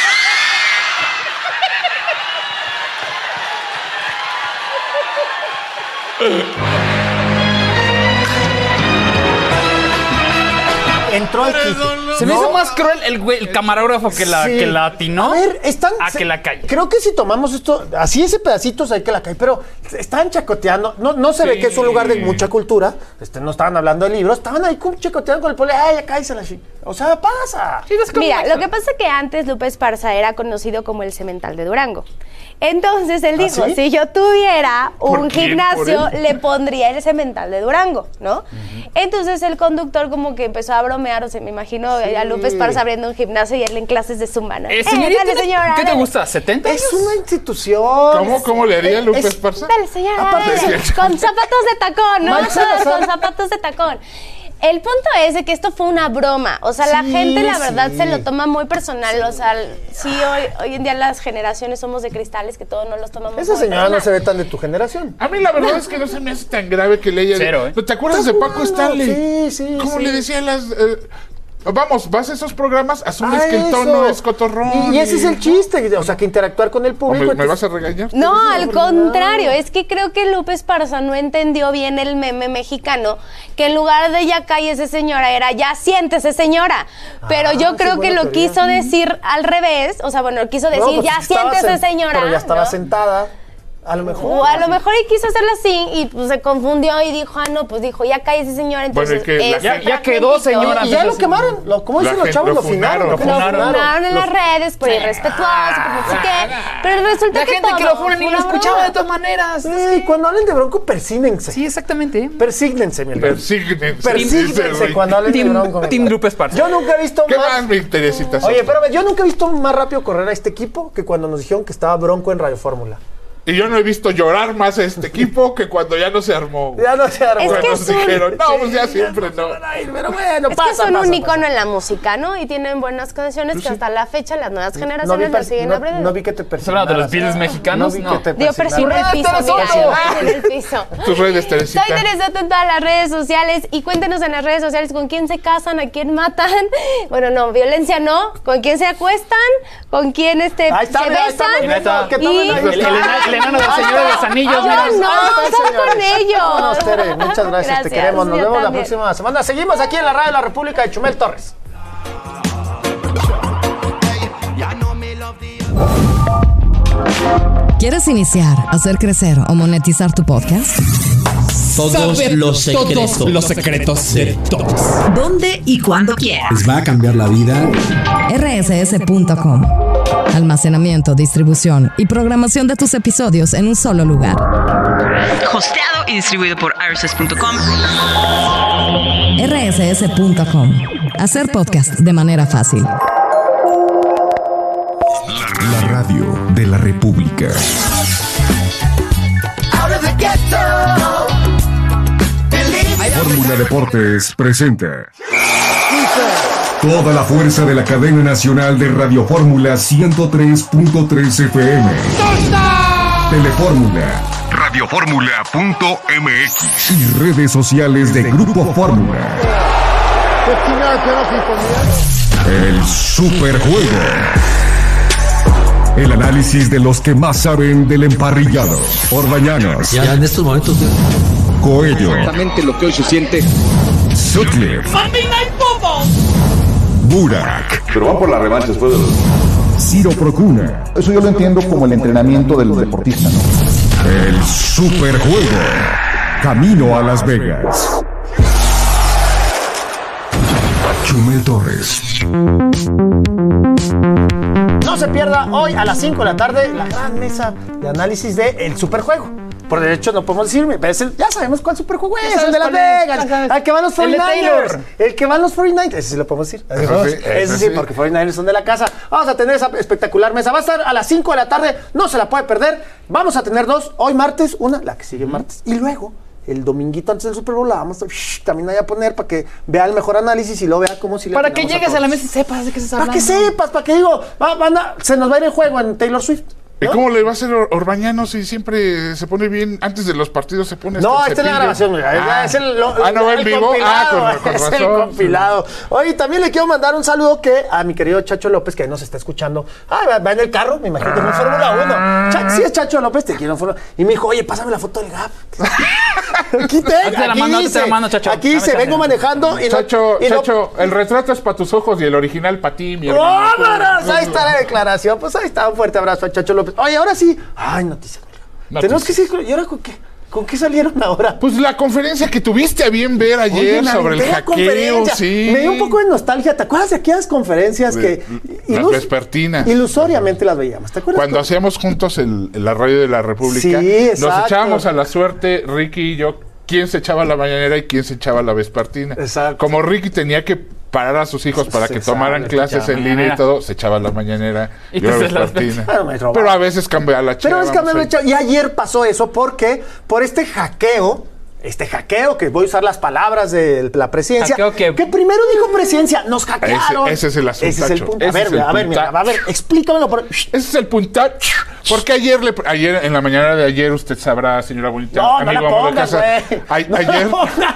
Entró al quite. Se me hizo más cruel el camarógrafo que la atinó. A ver, que la calle. Creo que si tomamos esto, así ese pedacito hay que la calle, pero están chacoteando. No se ve que es un lugar de mucha cultura. No estaban hablando de libros, estaban ahí chacoteando con el pole. Ay, ya cállese la chica. O sea, pasa. Mira, lo que pasa es que antes Lupe Esparza era conocido como el Cemental de Durango. Entonces él dijo, ¿sí? si yo tuviera un gimnasio, le pondría el Cemental de Durango, ¿no? Entonces el conductor como que empezó a bromear, o sea, me imagino a Lupe Esparza abriendo un gimnasio y él en clases de zumba, ¿no? Señorita, dale, señora, ¿qué te gusta? ¿70 años? Es una institución. ¿Cómo le haría Lupe Esparza? Dale, señora, dale. Con zapatos de tacón, ¿no? Con zapatos de tacón. El punto es de que esto fue una broma, o sea, la gente la verdad se lo toma muy personal, o sea, sí, hoy en día las generaciones somos de cristales que todos no los tomamos Esa muy señora personal. no se ve tan de tu generación. A mí la verdad es que no se me hace tan grave que le haya... Cero, ¿eh? ¿Te acuerdas de Paco Stanley? Sí. ¿Cómo le decían las... Vamos, vas a esos programas, asumes que el tono es cotorrón. Y ese es el chiste, o sea, que interactuar con el público. ¿Me vas a regañar? No, al contrario, es que creo que Lupe Esparza no entendió bien el meme mexicano, que en lugar de ya cállese señora, era ya siéntese señora. Pero yo creo que lo quiso decir al revés, o sea, bueno, quiso decir pues ya siéntese señora. Pero ya estaba ¿no? sentada. A lo mejor. O a lo mejor él quiso hacerlo así y pues se confundió y dijo, pues dijo, ya cállese señora, entonces... Bueno, ya quedó señora. Y ya lo quemaron, ¿cómo dicen los chavos? Lo finaron. Lo funaron en las redes por irrespetuoso, por no sé qué. Pero resulta la que gente todo que lo funan ni lo una escuchaba broma. de todas maneras. Y cuando hablen de Bronco, persígnense. Sí, exactamente. Persígnense, mi hermano. Persígnense cuando hablen de Bronco. Team Lupe Esparza. Yo nunca he visto ¿Qué más me interesa? Oye, espérame, yo nunca he visto más rápido correr a este equipo que cuando nos dijeron que estaba Bronco en Radio Fórmula. Y yo no he visto llorar más a este equipo que cuando ya no se armó. Ya no se armó. Es que nos dijeron, no, pues ya siempre no. Pero bueno, Es que son un icono en la música, ¿no? Y tienen buenas canciones que hasta la fecha las nuevas generaciones lo siguen aprendiendo. No vi que te ¿Estás hablando de los Beatles mexicanos? No vi que te Dio persigno en el piso, mira, en el piso. Tus redes, Teresita. Soy Teresota en todas las redes sociales y cuéntenos en las redes sociales con quién se casan, a quién matan. Bueno, no, violencia no. Con quién se acuestan, con quién se besan. El enano del Señor de los Anillos. No, con ellos. Vámonos, Tere, muchas gracias, te queremos. Nos vemos la próxima semana. Seguimos aquí en la Radio de la República de Chumel Torres. ¿Quieres iniciar, hacer crecer o monetizar tu podcast? Todos los secretos. Todos los secretos de todos. ¿Dónde y cuando quieras? Les va a cambiar la vida. rss.com. Almacenamiento, distribución y programación de tus episodios en un solo lugar. Hosteado y distribuido por rss.com. rss.com. Hacer podcast de manera fácil. La radio de la República. Fórmula Deportes presenta toda la fuerza de la cadena nacional de Radio Fórmula 103.3 FM. Telefórmula, radiofórmula.mx y redes sociales de Grupo Fórmula. El Superjuego. El análisis de los que más saben del emparrillado. Orbañanos. Ya en estos momentos. Coello. Exactamente lo que hoy se siente. Sutcliffe. Burak. Pero van por la revancha después de los... Ciro Procuna. Eso yo lo entiendo como el entrenamiento de los deportistas, ¿no? El Superjuego. Camino a Las Vegas. Chumel Torres. No se pierda hoy a las 5 de la tarde la gran mesa de análisis de El Superjuego. Por derecho no podemos decirme, pero ya sabemos cuál Superjuego es, el de Las Vegas, al que van los 49ers. El que van los 49ers, ese sí lo podemos decir. Ese sí, porque 49ers son de la casa. Vamos a tener esa espectacular mesa. Va a estar a las 5 de la tarde, no se la puede perder. Vamos a tener dos, hoy martes, una, la que sigue martes, y luego el dominguito antes del Super Bowl la vamos a también ahí a poner para que vea el mejor análisis y lo vea como si le para que llegues a la mesa y sepas de qué se está hablando. Para que sepas, para que digo, se nos va a ir el juego en Taylor Swift. ¿Y cómo le va a hacer Orbañano si siempre se pone bien, antes de los partidos se pone No, esta es la grabación, es el vivo. Con razón. El compilado. Oye, también le quiero mandar un saludo a mi querido Chacho López, que nos está escuchando. Va en el carro, me imagino que es Fórmula 1. Sí es Chacho López, te quiero en Fórmula 1. Y me dijo, oye, pásame la foto del Gap. Aquí dice, vengo manejando y Chacho, el retrato es para tus ojos y el original para ti, mi hermano. ¡Vámonos! Ahí está la declaración. Pues ahí está, un fuerte abrazo a Chacho López. Oye, ahora sí. Ay, noticia. Tenemos que decir, ¿y ahora con qué? ¿Con qué salieron ahora? Pues la conferencia que tuviste a bien ver ayer sobre el hackeo, sí. Me dio un poco de nostalgia. ¿Te acuerdas de aquellas conferencias que... Las vespertinas. Ilusoriamente las veíamos. ¿Te acuerdas? Cuando hacíamos juntos la radio de la República, sí, nos echábamos a la suerte, Ricky y yo, quién se echaba la mañanera y quién se echaba la vespertina. Exacto. Como Ricky tenía que parar a sus hijos para que tomaran clases en línea y todo, se echaba la mañanera y la vespertina. Pero a veces cambiaba la chica. Y ayer pasó eso porque por este hackeo, que voy a usar las palabras de la presidencia, que primero dijo presidencia, nos hackearon. Ese es el asunto. Ese es el punto. A ver, explícamelo. Ese es el punto. Porque ayer en la mañana de ayer, usted sabrá, señora bonita, amigo amo de casa. Ayer.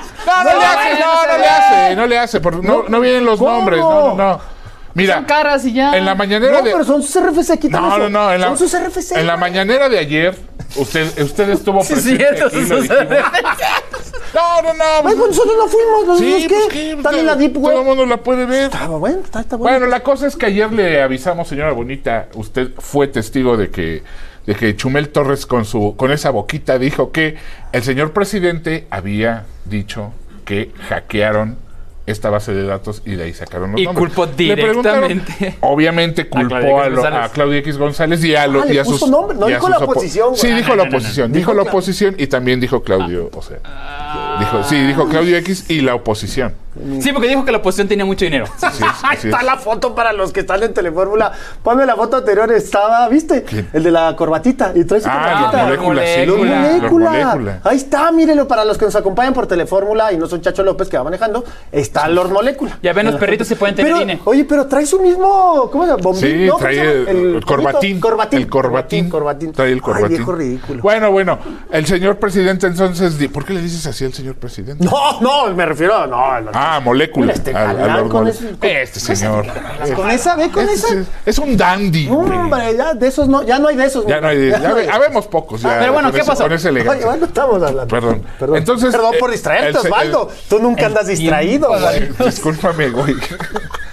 No le hace. No vienen los nombres. No. Mira, son caras y ya. En la mañanera pero son sus RFC, quítame No. Son sus RFC. En la mañanera de ayer, usted estuvo presente aquí, lo dijimos. No. Pues nosotros no fuimos. Sí, ¿qué? Están en la Deep Web. Todo el mundo la puede ver. Está bueno. Bueno, la cosa es que ayer le avisamos, señora bonita, usted fue testigo de que Chumel Torres con esa boquita dijo que el señor presidente había dicho que hackearon esta base de datos y de ahí sacaron los nombres. Y culpó directamente. Obviamente culpó a Claudia X González y a sus nombre. No dijo la oposición. Sí, dijo la oposición. Dijo la oposición y también dijo Claudio, dijo Claudio X y la oposición. Sí, porque dijo que la oposición tenía mucho dinero. Ahí está la foto para los que están en Telefórmula. Ponme la foto anterior, estaba, ¿viste? ¿Quién? El de la corbatita. Y trae su corbatita. Los moléculas. Ahí está, mírenlo, para los que nos acompañan por Telefórmula y no son Chacho López que va manejando, está Lord Molécula. Ya ven, los perritos se pueden tener INE. Oye, pero trae su mismo, ¿cómo se llama? ¿Bombín? Sí, ¿no? Trae el corbatín. El corbatín. Trae el corbatín. Ay, viejo ridículo. Bueno, el señor presidente entonces, ¿por qué le dices así al señor presidente? No, me refiero a... molécula. Este señor. Con esa. Es un dandy. Hombre, ya de esos no, ya no hay de esos. Ya no hay de esos. Ya habemos pocos. Pero bueno, ¿qué pasó? Con ese elegancia. Oye, estamos hablando. Perdón. Entonces, perdón por distraerte, Osvaldo. Tú nunca andas distraído, güey. Discúlpame, güey.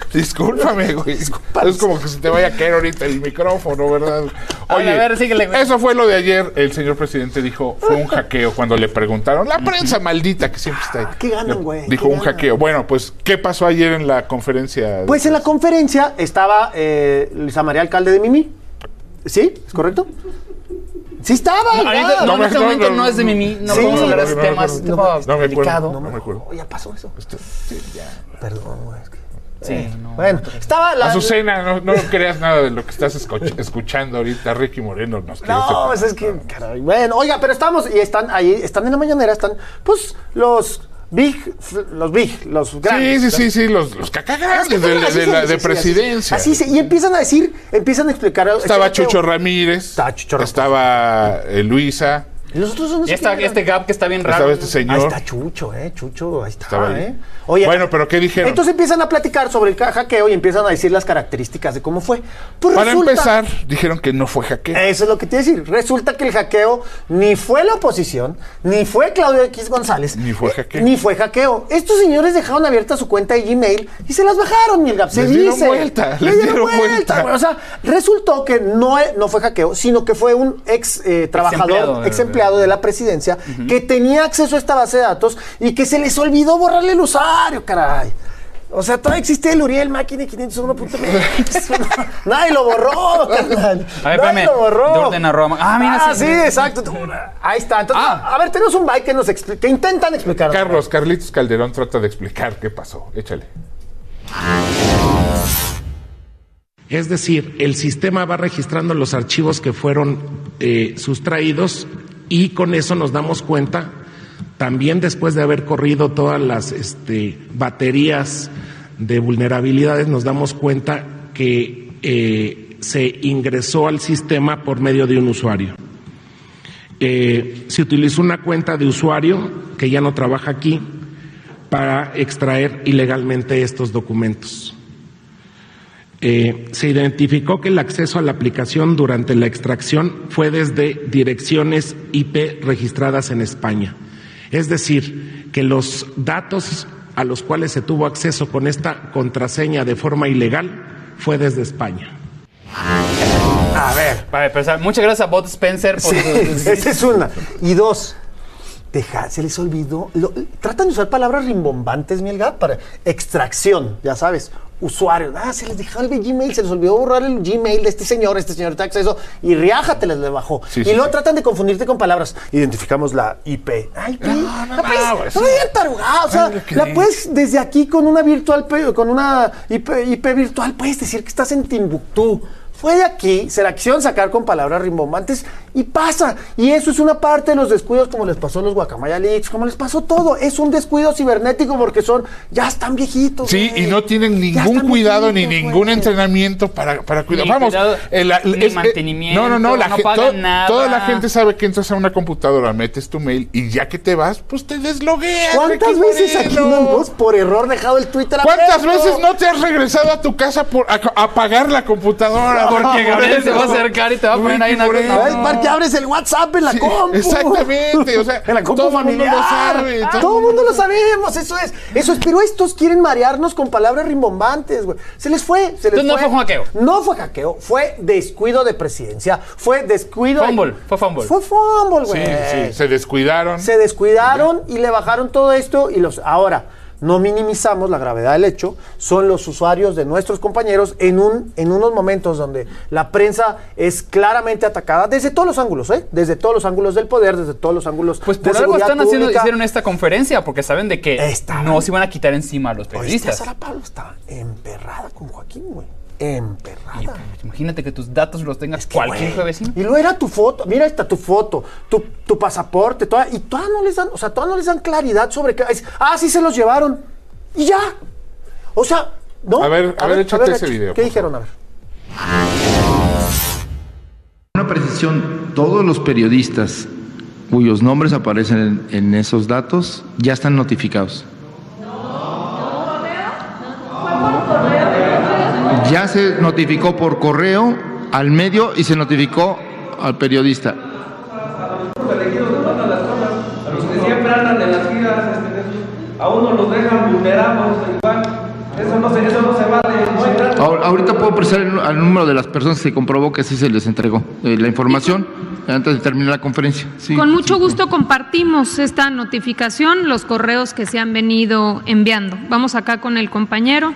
Discúlpame, güey. Es como que se te vaya a caer ahorita el micrófono, ¿verdad? Oye, a ver, síguele, güey. Eso fue lo de ayer. El señor presidente dijo, fue un hackeo cuando le preguntaron. La prensa maldita que siempre está ahí. ¿Qué ganan, güey? Dijo un hackeo. Bueno, pues, ¿qué pasó ayer en la conferencia? Pues en la conferencia estaba Luisa María Alcalde de Mimi. ¿Sí? ¿Es correcto? Sí estaba. Ahorita, en este momento no es de Mimi. No podemos hablar de ese tema. Es delicado. No me acuerdo. Ya pasó eso. Sí, ya. Perdón, güey. Sí, no. Bueno, estaba la... Azucena, no creas nada de lo que estás escuchando ahorita. Ricky Moreno nos quiere No, pues es que... Caray, bueno, oiga, pero estamos... Y están ahí, están en la mañanera, están... Pues los grandes. Sí, los cacagrandes de presidencia. Así, y empiezan a explicar... Estaba Chucho Ramírez. Estaba Luisa. ¿Y los otros son este gap que está bien raro. Estaba este señor. Ahí está Chucho, Chucho, ahí está, ahí. Oye, bueno, pero ¿qué dijeron? Entonces empiezan a platicar sobre el hackeo y empiezan a decir las características de cómo fue. Pues para empezar, dijeron que no fue hackeo. Eso es lo que te iba a decir. Resulta que el hackeo ni fue la oposición, ni fue Claudio X González. Ni fue hackeo. Ni fue hackeo. Estos señores dejaron abierta su cuenta de Gmail y se las bajaron, mi Gap. Les dieron vuelta. O sea, resultó que no fue hackeo, sino que fue un ex empleado de la presidencia que tenía acceso a esta base de datos y que se les olvidó borrarle el usuario, caray. O sea, todavía existe el Uriel Máquina 501.mx. Nadie lo borró, carnal. A ver, Nadie lo borró. De orden arroba. Mira. Sí, exacto. Ahí está. Entonces, a ver, tenemos un bike que intentan explicar. Carlitos Calderón trata de explicar qué pasó. Échale. Es decir, el sistema va registrando los archivos que fueron sustraídos y con eso nos damos cuenta, también después de haber corrido todas las baterías de vulnerabilidades, nos damos cuenta que se ingresó al sistema por medio de un usuario. Se utilizó una cuenta de usuario que ya no trabaja aquí para extraer ilegalmente estos documentos. Se identificó que el acceso a la aplicación durante la extracción fue desde direcciones IP registradas en España. Es decir, que los datos a los cuales se tuvo acceso con esta contraseña de forma ilegal fue desde España. A ver. Vale, pero, muchas gracias a Bot Spencer por... Sí, esa es una. Y dos, se les olvidó. Tratan de usar palabras rimbombantes, Mielga, para extracción, ya sabes. Usuarios, se les dejó el Gmail, se les olvidó borrar el Gmail de este señor te acceso y riájate les le bajó. Y luego tratan de confundirte con palabras. Identificamos la IP. No digan tarugada, o sea, la puedes desde aquí con una IP virtual, puedes decir que estás en Timbuktu. Fue de aquí, se la quisieron sacar con palabras rimbombantes y pasa. Y eso es una parte de los descuidos, como les pasó a los Guacamaya Leaks, como les pasó todo. Es un descuido cibernético porque ya están viejitos. Sí, y no tienen ningún cuidado ni ningún entrenamiento para cuidar. Vamos, ni mantenimiento, no pagan nada. Toda la gente sabe que entras a una computadora, metes tu mail y ya que te vas, pues te deslogueas. ¿Cuántas veces aquí hemos por error dejado el Twitter abierto? ¿Cuántas veces no te has regresado a tu casa a apagar la computadora? Porque Gabriel se va a acercar y te va a poner ahí una cosa. Para que abres el WhatsApp en la compu. Exactamente, o sea, en la compu familiar. Todo el mundo lo sabemos, eso es. Pero estos quieren marearnos con palabras rimbombantes, güey. Se les fue. Entonces no fue hackeo. No fue hackeo, fue descuido de presidencia, fue descuido. Fue fumble. Fue fumble, güey. Sí, se descuidaron. Se descuidaron y le bajaron todo esto y ahora. No minimizamos la gravedad del hecho, son los usuarios de nuestros compañeros en unos momentos donde la prensa es claramente atacada desde todos los ángulos, desde todos los ángulos del poder, desde todos los ángulos pues por de algo seguridad pública. Hicieron esta conferencia, porque saben de que no se iban a quitar encima a los periodistas. Sara Pablo está emperrada con Joaquín, güey. Emperrada. Imagínate que tus datos los tengas cualquier vecino. Y luego era tu foto, mira, está tu foto, tu pasaporte, y todavía no les dan claridad sobre qué. Sí se los llevaron. Y ya. O sea, ¿no? A ver, échate ese video. ¿Qué dijeron? A ver. Una precisión, todos los periodistas cuyos nombres aparecen en esos datos ya están notificados. Ya se notificó por correo al medio y se notificó al periodista. A los que siempre andan en las giras, a uno los dejan vulnerados igual. Eso no se vale. Ahorita puedo precisar al número de las personas que se comprobó que sí se les entregó la información antes de terminar la conferencia. Sí, con mucho gusto compartimos esta notificación, los correos que se han venido enviando. Vamos acá con el compañero.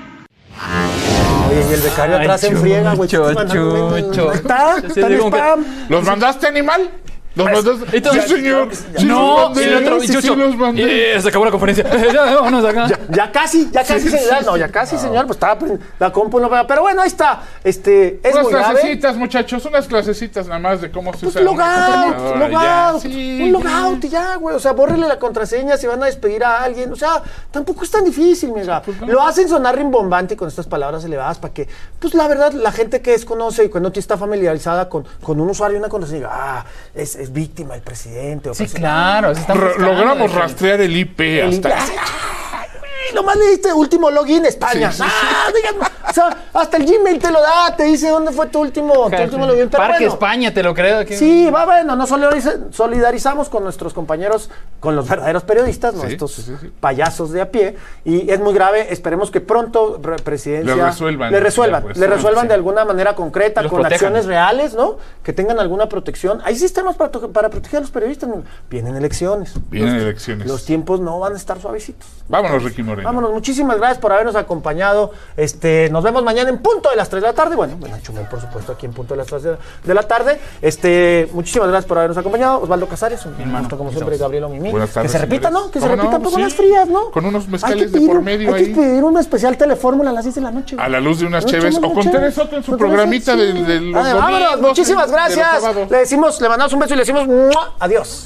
Oye, y el becario atrás en friega, güey. Está en spam. ¿Los mandaste, animal? ¿Los mandaste? Sí, señor. No, el otro 28. los mandé. Se acabó la conferencia. Vámonos acá. Ya casi, señor. No, ya casi, señor. Pues estaba la compu no pega. Pero bueno, ahí está. Es unas muy grave. clasecitas, muchachos. Unas clasecitas nada más de cómo se usa. Logout. Un logout y ya, güey. O sea, bórrele la contraseña si van a despedir a alguien. O sea, tampoco es tan difícil, mira. Lo hacen sonar rimbombante con estas palabras elevadas para que, pues la verdad, la gente que desconoce y que no está familiarizada con un usuario y una contraseña diga, es víctima el presidente. O sí, claro. Logramos rastrear el IP hasta... Nomás le diste último login España. Díganme, o sea, hasta el Gmail te lo da, te dice dónde fue tu último login. Pero Parque bueno, España, te lo creo. Sí, va bueno, nos solidarizamos con nuestros compañeros, con los verdaderos periodistas, ¿no? Estos payasos de a pie. Y es muy grave, esperemos que pronto Presidencia le resuelvan de alguna manera concreta, con protejan. Acciones reales, ¿no? Que tengan alguna protección. Hay sistemas para proteger a los periodistas. Vienen elecciones. Los tiempos no van a estar suavecitos. Vámonos, Ricky Moreno. Vámonos, muchísimas gracias por habernos acompañado. Nos vemos mañana en punto de las 3 de la tarde. Bueno, Chumel, por supuesto, aquí en punto de las 3 de la tarde. Muchísimas gracias por habernos acompañado. Osvaldo Casares, un gusto como siempre, Gabriel Mimí. Que se repita, ¿no? Que se repita con las frías, ¿no? Con unos mezcales de por medio ahí. Hay que pedir una especial telefórmula a las 10 de la noche. A la luz de unas cheves. O con Tere Soto en su programita de los vámonos, muchísimas gracias. Le mandamos un beso y le decimos adiós.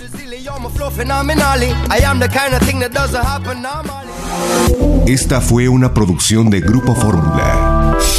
Esta fue una producción de Grupo Fórmula.